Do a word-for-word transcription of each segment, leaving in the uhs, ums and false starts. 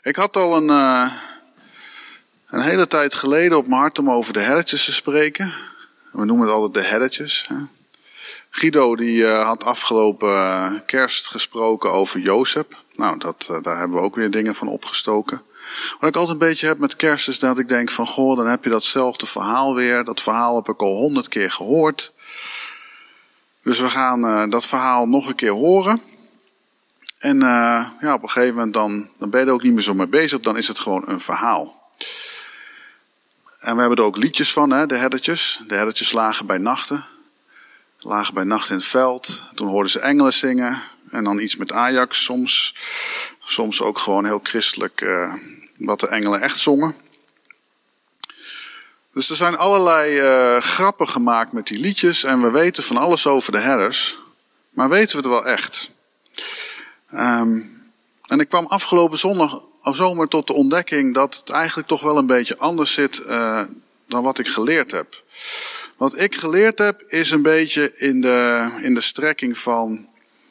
Ik had al een, uh, een hele tijd geleden op mijn hart om over de herdertjes te spreken. We noemen het altijd de herdertjes. Hè? Guido die uh, had afgelopen uh, kerst gesproken over Jozef. Nou, dat, uh, daar hebben we ook weer dingen van opgestoken. Wat ik altijd een beetje heb met kerst is dat ik denk van... Goh, dan heb je datzelfde verhaal weer. Dat verhaal heb ik al honderd keer gehoord. Dus we gaan uh, dat verhaal nog een keer horen. En uh, ja, op een gegeven moment dan, dan ben je er ook niet meer zo mee bezig. Dan is het gewoon een verhaal. En we hebben er ook liedjes van, hè, de herdertjes. De herdertjes lagen bij nachten. Lagen bij nacht in het veld. Toen hoorden ze engelen zingen. En dan iets met Ajax soms. Soms ook gewoon heel christelijk uh, wat de engelen echt zongen. Dus er zijn allerlei uh, grappen gemaakt met die liedjes. En we weten van alles over de herders. Maar weten we het wel echt? Um, en ik kwam afgelopen zondag, zomer tot de ontdekking dat het eigenlijk toch wel een beetje anders zit uh, dan wat ik geleerd heb. Wat ik geleerd heb is een beetje in de, in de strekking van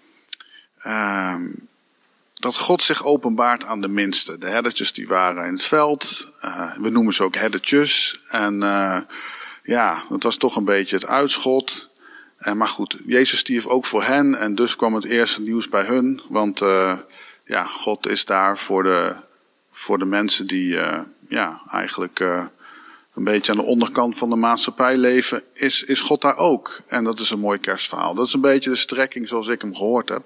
uh, dat God zich openbaart aan de minsten. De herdertjes die waren in het veld, uh, we noemen ze ook herdertjes. En uh, ja, dat was toch een beetje het uitschot. Uh, maar goed, Jezus stierf ook voor hen en dus kwam het eerste nieuws bij hun. Want uh, ja, God is daar voor de, voor de mensen die uh, ja, eigenlijk uh, een beetje aan de onderkant van de maatschappij leven. Is, is God daar ook. En dat is een mooi kerstverhaal. Dat is een beetje de strekking zoals ik hem gehoord heb.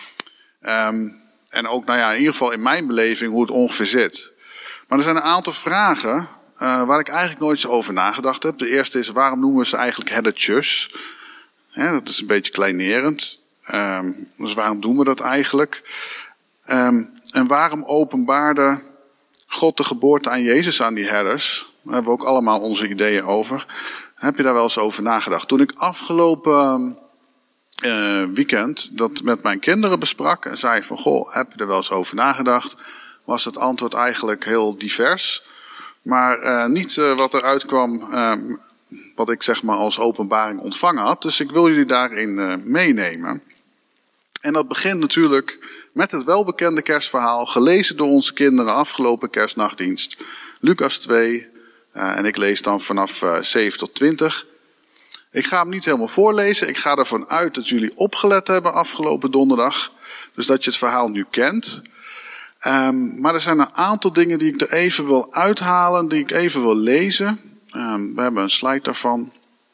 Um, en ook, nou ja, in ieder geval in mijn beleving hoe het ongeveer zit. Maar er zijn een aantal vragen uh, waar ik eigenlijk nooit eens over nagedacht heb. De eerste is, waarom noemen we ze eigenlijk herdertjes? Ja, dat is een beetje kleinerend. Um, dus waarom doen we dat eigenlijk? Um, en waarom openbaarde God de geboorte aan Jezus aan die herders? Daar hebben we ook allemaal onze ideeën over. Heb je daar wel eens over nagedacht? Toen ik afgelopen uh, weekend dat met mijn kinderen besprak en zei van, goh, heb je er wel eens over nagedacht? Was het antwoord eigenlijk heel divers. Maar uh, niet uh, wat eruit kwam... Uh, wat ik zeg maar als openbaring ontvangen had. Dus ik wil jullie daarin uh, meenemen. En dat begint natuurlijk met het welbekende kerstverhaal. Gelezen door onze kinderen afgelopen kerstnachtdienst. Lucas twee. Uh, en ik lees dan vanaf uh, zeven tot twintig. Ik ga hem niet helemaal voorlezen. Ik ga ervan uit dat jullie opgelet hebben afgelopen donderdag. Dus dat je het verhaal nu kent. Um, maar er zijn een aantal dingen die ik er even wil uithalen. Die ik even wil lezen. Um, we hebben een slide daarvan.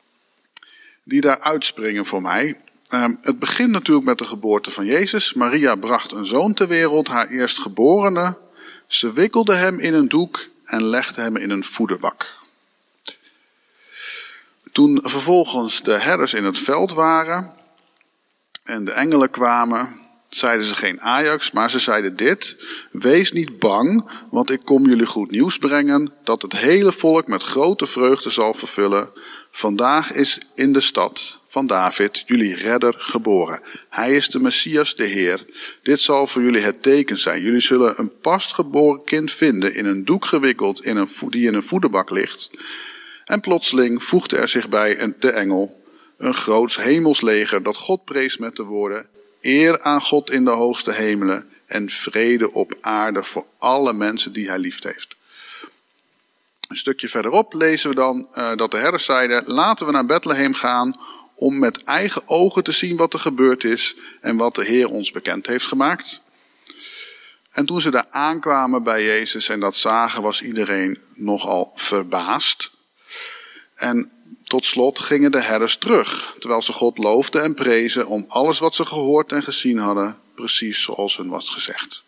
Die daar uitspringen voor mij. Um, het begint natuurlijk met de geboorte van Jezus. Maria bracht een zoon ter wereld, haar eerstgeborene. Ze wikkelde hem in een doek en legde hem in een voederbak. Toen vervolgens de herders in het veld waren en de engelen kwamen, zeiden ze geen Ajax, maar ze zeiden dit: wees niet bang, want ik kom jullie goed nieuws brengen, dat het hele volk met grote vreugde zal vervullen. Vandaag is in de stad van David jullie redder geboren. Hij is de Messias, de Heer. Dit zal voor jullie het teken zijn. Jullie zullen een pasgeboren kind vinden, in een doek gewikkeld, in een vo- die in een voederbak ligt. En plotseling voegde er zich bij de engel een groots hemelsleger dat God prees met de woorden: eer aan God in de hoogste hemelen en vrede op aarde voor alle mensen die hij lief heeft. Een stukje verderop lezen we dan uh, dat de herders zeiden: laten we naar Bethlehem gaan om met eigen ogen te zien wat er gebeurd is en wat de Heer ons bekend heeft gemaakt. En toen ze daar aankwamen bij Jezus en dat zagen, was iedereen nogal verbaasd. En tot slot gingen de herders terug, terwijl ze God loofden en prezen om alles wat ze gehoord en gezien hadden, precies zoals hun was gezegd.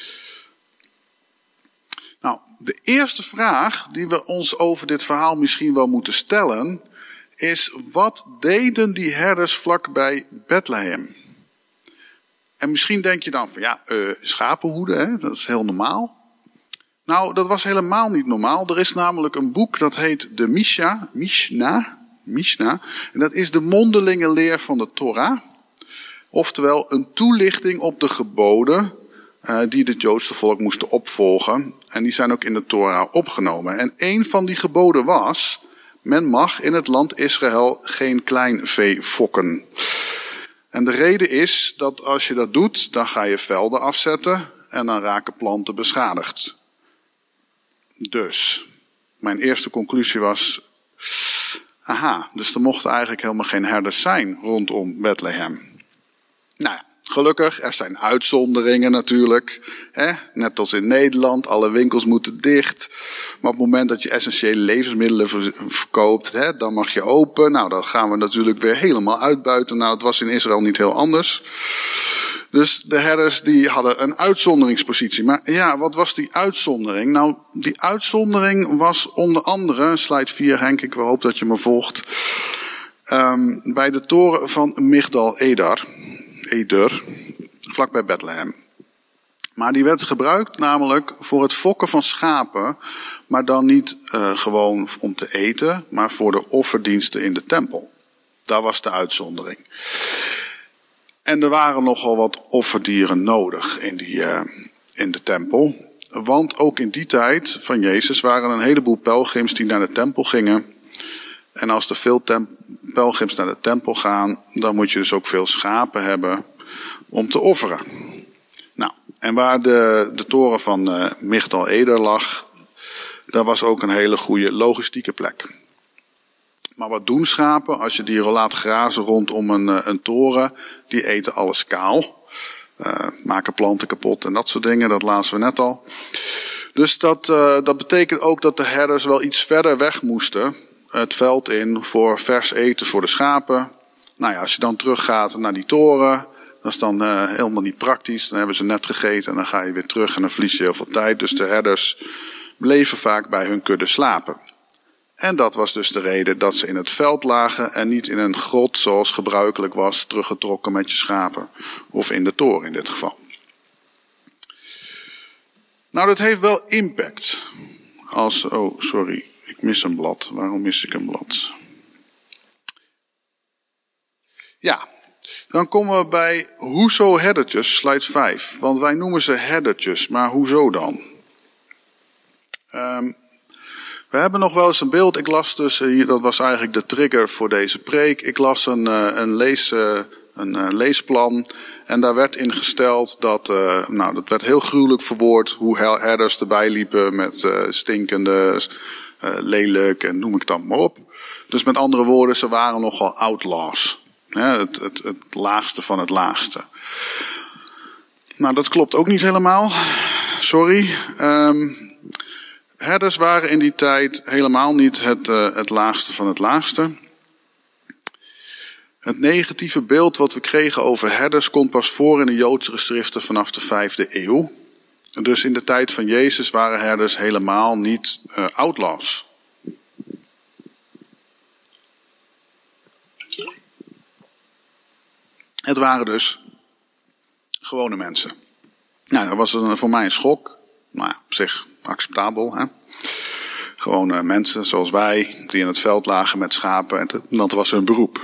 Nou, de eerste vraag die we ons over dit verhaal misschien wel moeten stellen, is: wat deden die herders vlakbij Bethlehem? En misschien denk je dan van ja, uh, schapenhoeden, hè? Dat is heel normaal. Nou, dat was helemaal niet normaal. Er is namelijk een boek dat heet de Mishnah, Mishnah, Mishnah. En dat is de mondelinge leer van de Torah. Oftewel een toelichting op de geboden uh, die het Joodse volk moesten opvolgen. En die zijn ook in de Torah opgenomen. En een van die geboden was: men mag in het land Israël geen klein vee fokken. En de reden is dat als je dat doet, dan ga je velden afzetten. en dan raken planten beschadigd. Dus, mijn eerste conclusie was, aha, dus er mochten eigenlijk helemaal geen herders zijn rondom Bethlehem. Nou ja, gelukkig, er zijn uitzonderingen natuurlijk. Hè? Net als in Nederland, alle winkels moeten dicht. Maar op het moment dat je essentiële levensmiddelen verkoopt, hè, dan mag je open. Nou, dan gaan we natuurlijk weer helemaal uitbuiten. Nou, het was in Israël niet heel anders. Dus de herders die hadden een uitzonderingspositie. Maar ja, wat was die uitzondering? Nou, die uitzondering was onder andere, slide vier Henk, ik hoop dat je me volgt. Um, bij de toren van Migdal Eder, Eder, vlakbij Bethlehem. Maar die werd gebruikt namelijk voor het fokken van schapen, maar dan niet uh, gewoon om te eten, maar voor de offerdiensten in de tempel. Daar was de uitzondering. En er waren nogal wat offerdieren nodig in, die, uh, in de tempel. Want ook in die tijd van Jezus waren een heleboel pelgrims die naar de tempel gingen. En als er veel tem- pelgrims naar de tempel gaan, dan moet je dus ook veel schapen hebben om te offeren. Nou, en waar de, de toren van uh, Migdal Eder lag, daar was ook een hele goede logistieke plek. Maar wat doen schapen als je die laat grazen rondom een, een toren? Die eten alles kaal. Uh, maken planten kapot en dat soort dingen. Dat lazen we net al. Dus dat, uh, dat betekent ook dat de herders wel iets verder weg moesten. Het veld in voor vers eten voor de schapen. Nou ja, als je dan teruggaat naar die toren. Dat is dan uh, helemaal niet praktisch. Dan hebben ze net gegeten en dan ga je weer terug en dan verlies je heel veel tijd. Dus de herders bleven vaak bij hun kudde slapen. En dat was dus de reden dat ze in het veld lagen en niet in een grot zoals gebruikelijk was, teruggetrokken met je schapen. Of in de toren in dit geval. Nou, dat heeft wel impact. Als, oh, sorry, ik mis een blad. Waarom mis ik een blad? Ja, dan komen we bij hoezo herdertjes, slide vijf. Want wij noemen ze herdertjes, maar hoezo dan? Um, We hebben nog wel eens een beeld. Ik las dus, dat was eigenlijk de trigger voor deze preek. Ik las een, een, lees, een leesplan. En daar werd ingesteld dat, nou dat werd heel gruwelijk verwoord. Hoe herders erbij liepen met stinkende, lelijk en noem ik dat maar op. Dus met andere woorden, ze waren nogal outlaws. Het, het, het laagste van het laagste. Nou, dat klopt ook niet helemaal. Sorry. Um, Herders waren in die tijd helemaal niet het, uh, het laagste van het laagste. Het negatieve beeld wat we kregen over herders komt pas voor in de Joodse geschriften vanaf de vijfde eeuw. Dus in de tijd van Jezus waren herders helemaal niet uh, outlaws. Het waren dus gewone mensen. Nou, dat was een, voor mij een schok. Nou ja, op zich acceptabel, hè? Gewoon uh, mensen zoals wij, die in het veld lagen met schapen. En dat was hun beroep.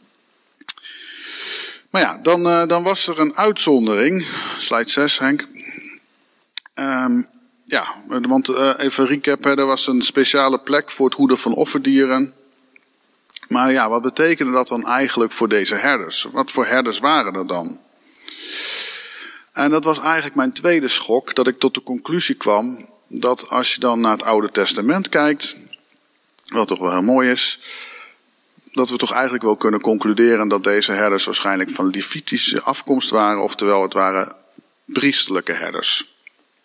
Maar ja, dan, uh, dan was er een uitzondering. Slide zes, Henk. Um, ja, want uh, even recap, hè, er was een speciale plek voor het hoeden van offerdieren. Maar ja, wat betekende dat dan eigenlijk voor deze herders? Wat voor herders waren er dan? En dat was eigenlijk mijn tweede schok, dat ik tot de conclusie kwam dat als je dan naar het Oude Testament kijkt, wat toch wel heel mooi is, dat we toch eigenlijk wel kunnen concluderen dat deze herders waarschijnlijk van Levitische afkomst waren, oftewel het waren priesterlijke herders.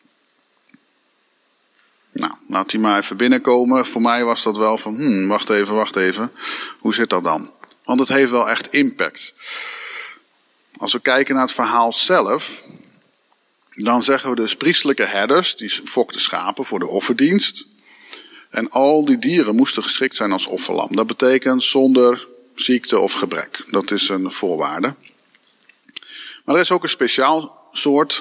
Nou, laat die maar even binnenkomen. Voor mij was dat wel van, hmm, wacht even, wacht even, hoe zit dat dan? Want het heeft wel echt impact. Als we kijken naar het verhaal zelf, dan zeggen we dus priesterlijke herders, die fokten schapen voor de offerdienst. En al die dieren moesten geschikt zijn als offerlam. Dat betekent zonder ziekte of gebrek. Dat is een voorwaarde. Maar er is ook een speciaal soort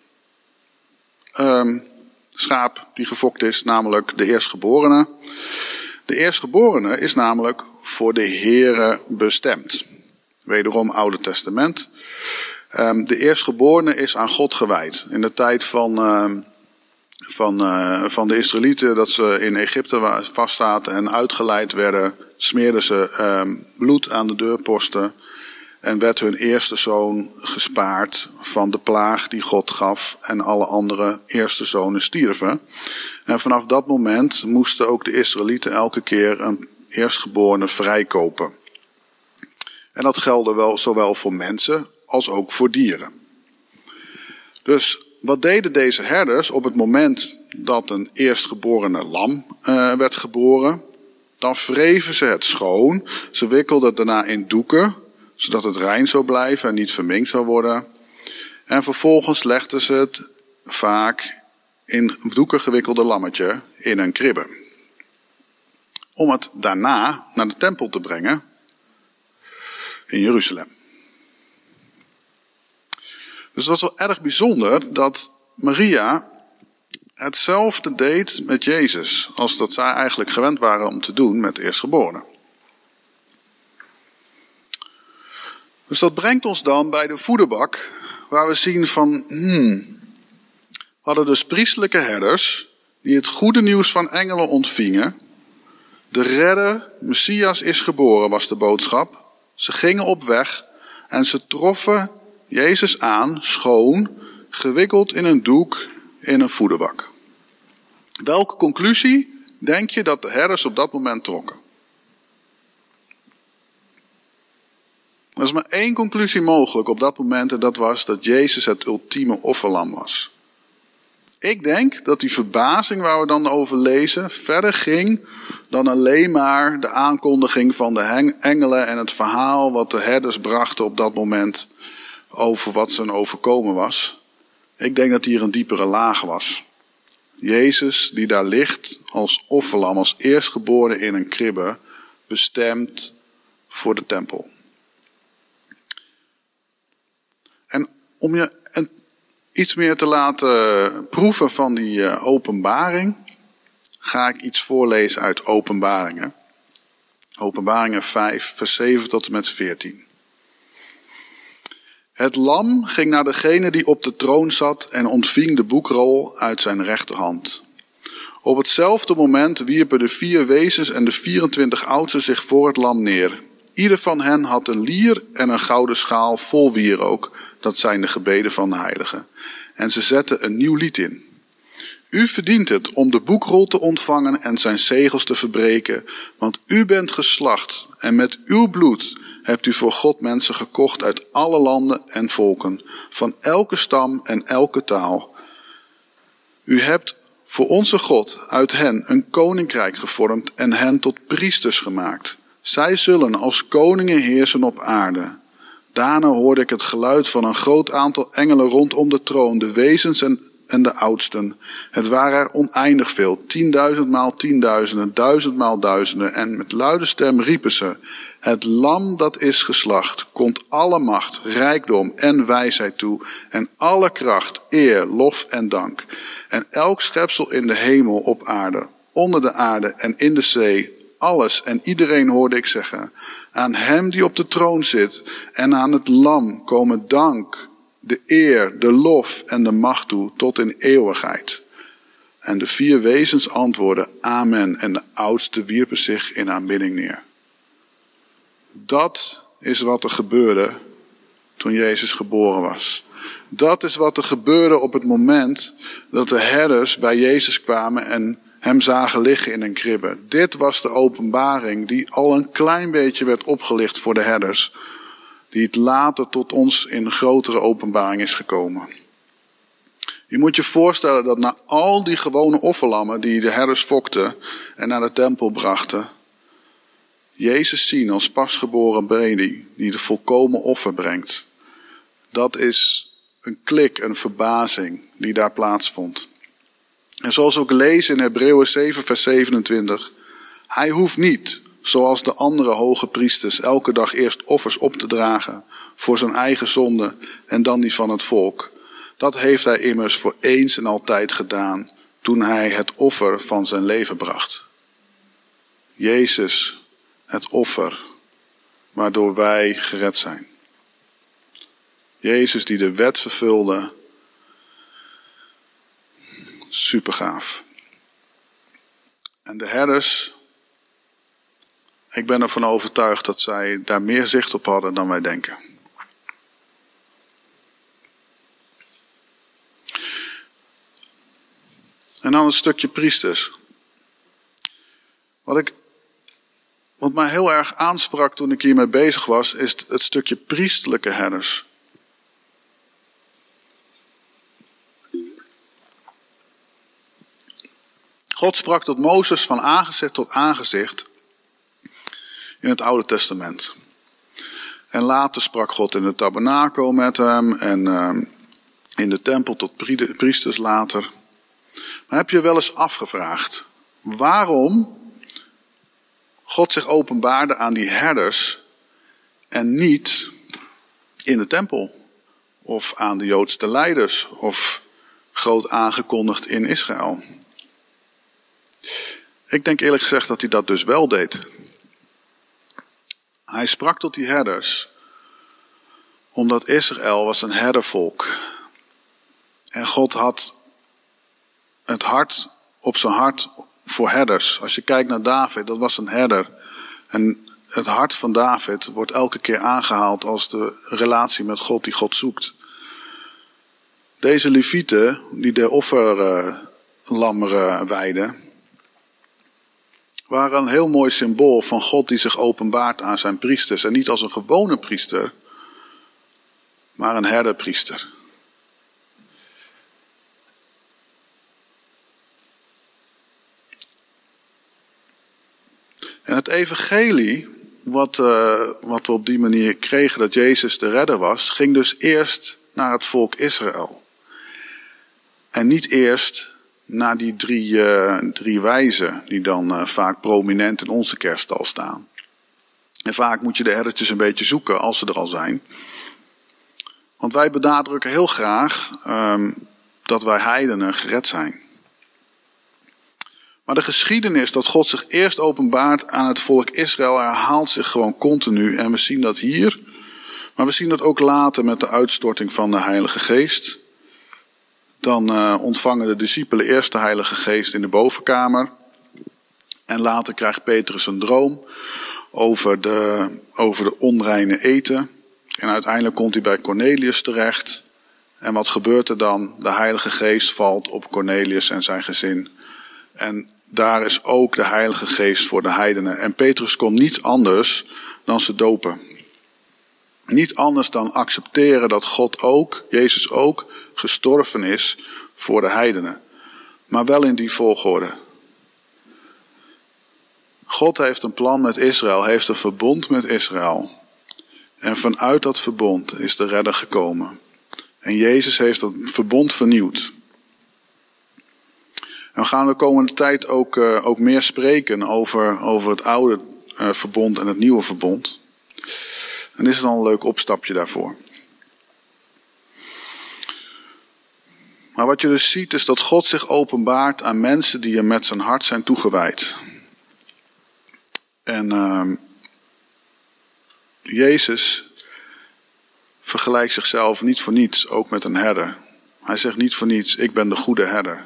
um, schaap die gefokt is, namelijk de eerstgeborene. De eerstgeborene is namelijk voor de Here bestemd. Wederom Oude Testament. Um, de eerstgeborene is aan God gewijd. In de tijd van, uh, van, uh, van de Israëlieten, dat ze in Egypte vastzaten en uitgeleid werden, smeerden ze um, bloed aan de deurposten. en werd hun eerste zoon gespaard van de plaag die God gaf en alle andere eerste zonen stierven. En vanaf dat moment moesten ook de Israëlieten elke keer een eerstgeborene vrijkopen. En dat geldde wel zowel voor mensen als ook voor dieren. Dus wat deden deze herders op het moment dat een eerstgeborene lam uh, werd geboren? Dan wreven ze het schoon. Ze wikkelden het daarna in doeken, zodat het rein zou blijven en niet verminkt zou worden. En vervolgens legden ze het vaak in doeken gewikkelde lammetje in een kribbe. Om het daarna naar de tempel te brengen in Jeruzalem. Dus het was wel erg bijzonder dat Maria hetzelfde deed met Jezus als dat zij eigenlijk gewend waren om te doen met de eerstgeborene. Dus dat brengt ons dan bij de voederbak, waar we zien van, hmm, we hadden dus priestelijke herders die het goede nieuws van engelen ontvingen. De redder, Messias is geboren, was de boodschap. Ze gingen op weg en ze troffen Jezus aan, schoon, gewikkeld in een doek in een voederbak. Welke conclusie denk je dat de herders op dat moment trokken? Er is maar één conclusie mogelijk op dat moment en dat was dat Jezus het ultieme offerlam was. Ik denk dat die verbazing waar we dan over lezen verder ging dan alleen maar de aankondiging van de engelen en het verhaal wat de herders brachten op dat moment over wat ze overkomen was. Ik denk dat hier een diepere laag was. Jezus die daar ligt als offerlam, als eerstgeboren in een kribbe, bestemd voor de tempel. En om je een, iets meer te laten proeven van die uh, openbaring, ga ik iets voorlezen uit Openbaringen. Openbaringen vijf, vers zeven tot en met veertien. Het lam ging naar degene die op de troon zat en ontving de boekrol uit zijn rechterhand. Op hetzelfde moment wierpen de vier wezens en de vierentwintig oudsten zich voor het lam neer. Ieder van hen had een lier en een gouden schaal vol wierook, dat zijn de gebeden van de heiligen. En ze zetten een nieuw lied in. U verdient het om de boekrol te ontvangen en zijn zegels te verbreken, want u bent geslacht en met uw bloed hebt u voor God mensen gekocht uit alle landen en volken, van elke stam en elke taal. U hebt voor onze God uit hen een koninkrijk gevormd en hen tot priesters gemaakt. Zij zullen als koningen heersen op aarde. Daarna hoorde ik het geluid van een groot aantal engelen rondom de troon, de wezens en en de oudsten. Het waren er oneindig veel, tienduizendmaal tienduizenden, duizendmaal duizenden, en met luide stem riepen ze: het lam dat is geslacht, komt alle macht, rijkdom en wijsheid toe, en alle kracht, eer, lof en dank. En elk schepsel in de hemel, op aarde, onder de aarde en in de zee, alles en iedereen hoorde ik zeggen: aan hem die op de troon zit en aan het lam komen dank, de eer, de lof en de macht toe tot in eeuwigheid. En de vier wezens antwoordden amen, en de oudsten wierpen zich in aanbidding neer. Dat is wat er gebeurde toen Jezus geboren was. Dat is wat er gebeurde op het moment dat de herders bij Jezus kwamen en hem zagen liggen in een kribbe. Dit was de openbaring die al een klein beetje werd opgelicht voor de herders, die het later tot ons in een grotere openbaring is gekomen. Je moet je voorstellen dat na al die gewone offerlammen die de herders fokten en naar de tempel brachten, Jezus zien als pasgeboren baby die de volkomen offer brengt. Dat is een klik, een verbazing die daar plaatsvond. En zoals we ook lezen in Hebreeën zeven vers zevenentwintig, hij hoeft niet, zoals de andere hoge priesters, elke dag eerst offers op te dragen voor zijn eigen zonde en dan die van het volk. Dat heeft hij immers voor eens en altijd gedaan toen hij het offer van zijn leven bracht. Jezus, het offer waardoor wij gered zijn. Jezus die de wet vervulde. Supergaaf. En de herders, ik ben ervan overtuigd dat zij daar meer zicht op hadden dan wij denken. En dan een stukje priesters. Wat, ik, wat mij heel erg aansprak toen ik hiermee bezig was, is het, het stukje priestelijke herders. God sprak tot Mozes van aangezicht tot aangezicht in het Oude Testament. En later sprak God in de tabernakel met hem en uh, in de tempel tot priesters later. Maar heb je wel eens afgevraagd waarom God zich openbaarde aan die herders en niet in de tempel of aan de Joodse leiders of groot aangekondigd in Israël? Ik denk eerlijk gezegd dat hij dat dus wel deed. Hij sprak tot die herders omdat Israël was een herdervolk. En God had het hart op zijn hart voor herders. Als je kijkt naar David, dat was een herder. En het hart van David wordt elke keer aangehaald als de relatie met God die God zoekt. Deze levieten, die de offerlammeren weiden, waren een heel mooi symbool van God die zich openbaart aan zijn priesters. En niet als een gewone priester, maar een herderpriester. En het evangelie, wat, uh, wat we op die manier kregen, dat Jezus de redder was, ging dus eerst naar het volk Israël. En niet eerst naar die drie, uh, drie wijzen die dan uh, vaak prominent in onze kerststal staan. En vaak moet je de herdertjes een beetje zoeken als ze er al zijn. Want wij benadrukken heel graag um, dat wij heidenen gered zijn. Maar de geschiedenis dat God zich eerst openbaart aan het volk Israël herhaalt zich gewoon continu. En we zien dat hier, maar we zien dat ook later met de uitstorting van de Heilige Geest. Dan uh, ontvangen de discipelen eerst de Heilige Geest in de bovenkamer. En later krijgt Petrus een droom over de, over de onreine eten. En uiteindelijk komt hij bij Cornelius terecht. En wat gebeurt er dan? De Heilige Geest valt op Cornelius en zijn gezin. En daar is ook de Heilige Geest voor de heidenen. En Petrus kon niet anders dan ze dopen. Niet anders dan accepteren dat God ook, Jezus ook, gestorven is voor de heidenen. Maar wel in die volgorde. God heeft een plan met Israël, heeft een verbond met Israël. En vanuit dat verbond is de redder gekomen. En Jezus heeft dat verbond vernieuwd. En we gaan de komende tijd ook, uh, ook meer spreken over, over het oude uh, verbond en het nieuwe verbond. En dit is dan een leuk opstapje daarvoor. Maar wat je dus ziet is dat God zich openbaart aan mensen die hem met zijn hart zijn toegewijd. En uh, Jezus vergelijkt zichzelf niet voor niets ook met een herder. Hij zegt niet voor niets, ik ben de goede herder.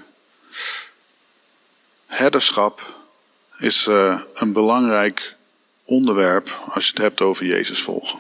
Herderschap is uh, een belangrijk onderwerp als je het hebt over Jezus volgen.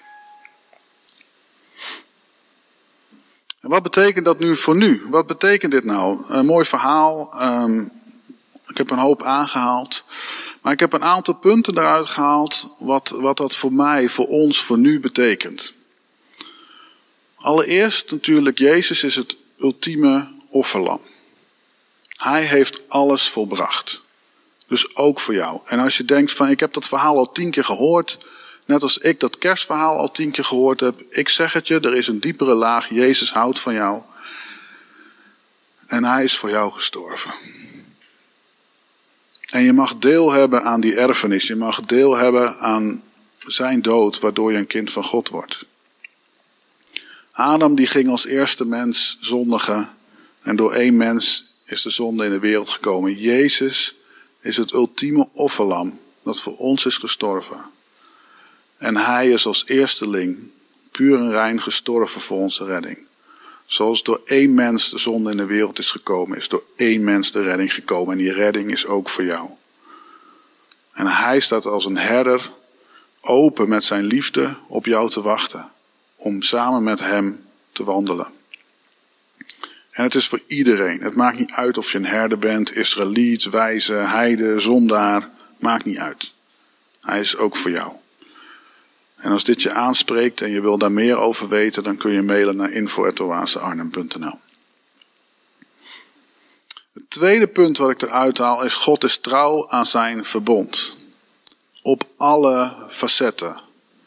En wat betekent dat nu voor nu? Wat betekent dit nou? Een mooi verhaal. Um, ik heb een hoop aangehaald. Maar ik heb een aantal punten eruit gehaald wat, wat dat voor mij, voor ons, voor nu betekent. Allereerst natuurlijk, Jezus is het ultieme offerlam. Hij heeft alles volbracht. Dus ook voor jou. En als je denkt van, ik heb dat verhaal al tien keer gehoord. Net als ik dat kerstverhaal al tien keer gehoord heb. Ik zeg het je, er is een diepere laag. Jezus houdt van jou. En hij is voor jou gestorven. En je mag deel hebben aan die erfenis. Je mag deel hebben aan zijn dood, waardoor je een kind van God wordt. Adam die ging als eerste mens zondigen. En door één mens is de zonde in de wereld gekomen. Jezus is het ultieme offerlam dat voor ons is gestorven. En hij is als eersteling puur en rein gestorven voor onze redding. Zoals door één mens de zonde in de wereld is gekomen, is door één mens de redding gekomen. En die redding is ook voor jou. En hij staat als een herder open met zijn liefde op jou te wachten. Om samen met hem te wandelen. En het is voor iedereen. Het maakt niet uit of je een herder bent, Israëliet, wijze, heide, zondaar. Maakt niet uit. Hij is ook voor jou. En als dit je aanspreekt en je wil daar meer over weten, dan kun je mailen naar info at oasearnhem punt n l. Het tweede punt wat ik eruit haal is: God is trouw aan zijn verbond. Op alle facetten.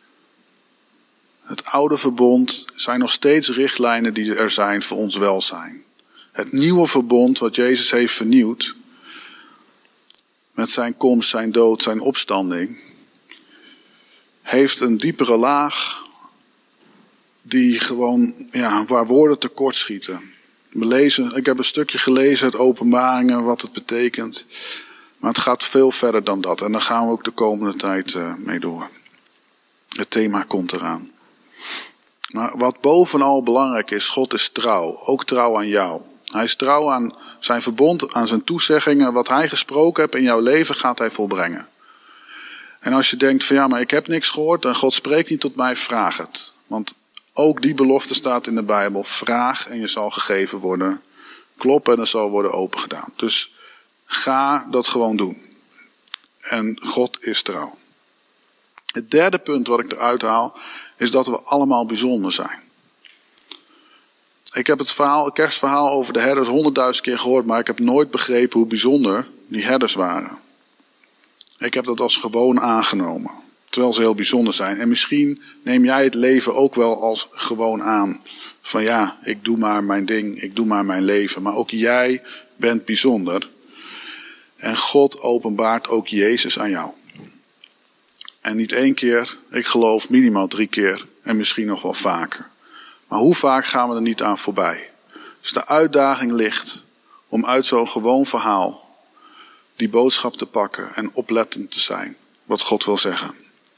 Het oude verbond zijn nog steeds richtlijnen die er zijn voor ons welzijn. Het nieuwe verbond wat Jezus heeft vernieuwd, met zijn komst, zijn dood, zijn opstanding, heeft een diepere laag die gewoon, ja, waar woorden tekortschieten. We lezen, ik heb een stukje gelezen uit Openbaringen wat het betekent. Maar het gaat veel verder dan dat. En daar gaan we ook de komende tijd uh, mee door. Het thema komt eraan. Maar wat bovenal belangrijk is, God is trouw. Ook trouw aan jou. Hij is trouw aan zijn verbond, aan zijn toezeggingen. Wat hij gesproken heeft in jouw leven gaat hij volbrengen. En als je denkt van ja, maar ik heb niks gehoord en God spreekt niet tot mij, vraag het. Want ook die belofte staat in de Bijbel. Vraag en je zal gegeven worden. Klop en er zal worden opengedaan. Dus ga dat gewoon doen. En God is trouw. Het derde punt wat ik eruit haal is dat we allemaal bijzonder zijn. Ik heb het verhaal, het kerstverhaal over de herders honderdduizend keer gehoord, maar ik heb nooit begrepen hoe bijzonder die herders waren. Ik heb dat als gewoon aangenomen, terwijl ze heel bijzonder zijn. En misschien neem jij het leven ook wel als gewoon aan. Van ja, ik doe maar mijn ding, ik doe maar mijn leven. Maar ook jij bent bijzonder. En God openbaart ook Jezus aan jou. En niet één keer, ik geloof minimaal drie keer en misschien nog wel vaker. Maar hoe vaak gaan we er niet aan voorbij? Dus de uitdaging ligt om uit zo'n gewoon verhaal die boodschap te pakken en oplettend te zijn. Wat God wil zeggen.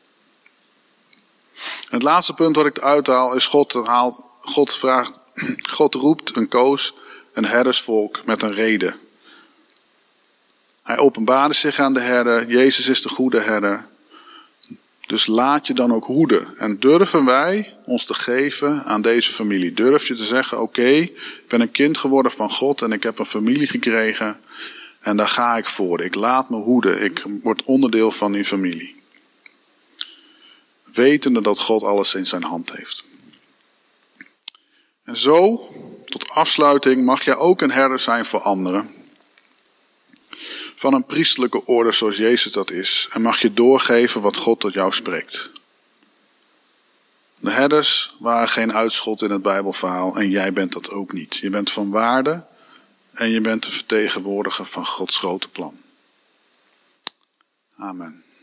Het laatste punt wat ik eruit haal is God haalt, God vraagt, God roept een koos, een herdersvolk met een reden. Hij openbaarde zich aan de herder. Jezus is de goede herder. Dus laat je dan ook hoeden. En durven wij ons te geven aan deze familie? Durf je te zeggen, oké, okay, ik ben een kind geworden van God en ik heb een familie gekregen. En daar ga ik voor. Ik laat me hoeden. Ik word onderdeel van die familie. Wetende dat God alles in zijn hand heeft. En zo, tot afsluiting, mag jij ook een herder zijn voor anderen. Van een priesterlijke orde zoals Jezus dat is. En mag je doorgeven wat God tot jou spreekt. De herders waren geen uitschot in het Bijbelverhaal en jij bent dat ook niet. Je bent van waarde en je bent de vertegenwoordiger van Gods grote plan. Amen.